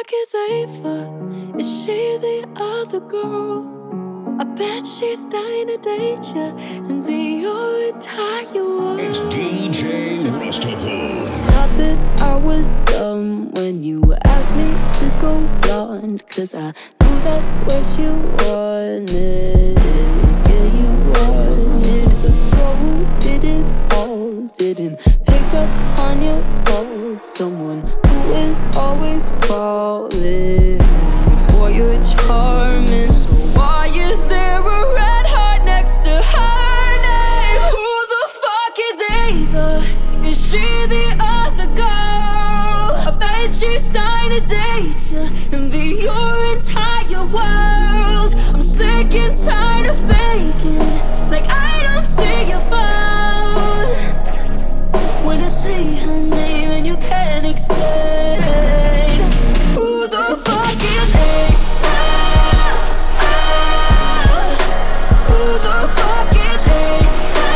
fuck is Ava? Is she the other girl? I bet she's dying to date you and be your entire world. It's DJ Rustical. Thought that I was dumb when you asked me to go blonde, 'cause I knew that's what you wanted. Yeah, you wanted a girl who did it all, didn't pick up on your faults, someone who is always falling for your charming. So why is there a red heart next to her name? Who the fuck is Ava? Is she the other girl? I bet she's dying to date you and be your entire world. I'm sick and tired of faking, like I don't see your phone. When I say her name and you can't explain, who the fuck is Ava? Who the fuck is Ava?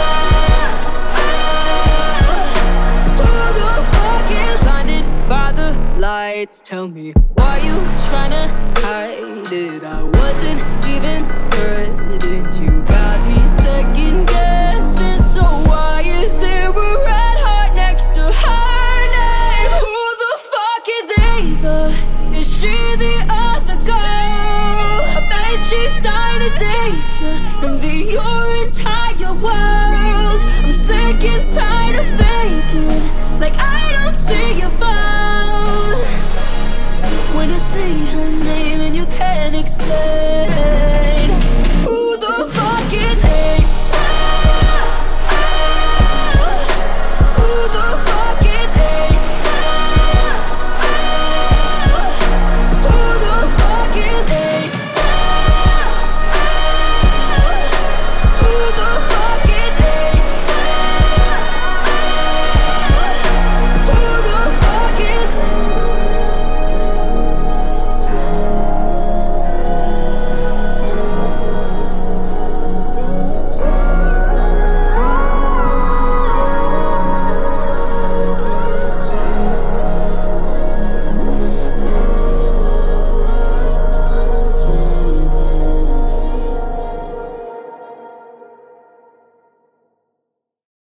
Who the fuck is blinded by the lights? Tell me, why you tryna hide it? I wasn't even threatened. You got me second guessing. So why is there a red heart next to her name? Who the fuck is Ava? Is she the other girl? I bet she's dying to date you and be your entire world. I'm sick and tired of faking, like I don't see your phone.